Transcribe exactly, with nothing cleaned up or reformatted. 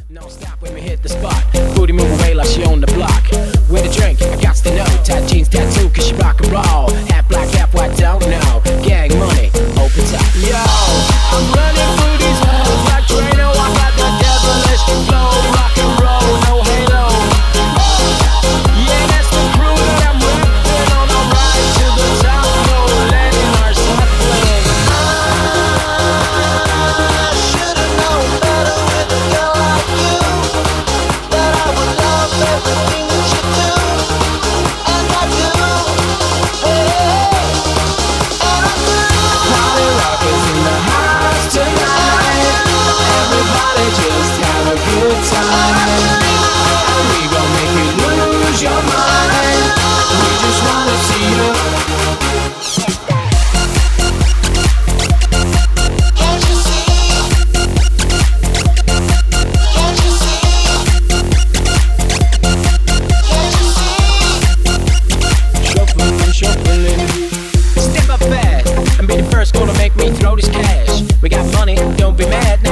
No stop when we hit the spot. Booty move away like she on the block. With a drink, I got to know. Tight jeans, tattoo, cause she rock and roll. Half black, half white, don't know. Gang money, open top. Yo, I'm running through these halls like Drano. I got that devilish flow. Rock and roll, no halo. Yeah, that's the crew that I'm repping on the ride to the top. No letting our stuff play. I should've known better with a girl like you, that I would love everything that you do, and I do, hey, and I do. Party rockers in the house tonight. Everybody just have a good time. And we gon' make you lose your mind. We just wanna see you. Can't you see? Can't you see? Can't you see? Shuffling and shuffling. Step up fast and be the first gonna make me throw this cash. We got money, don't be mad.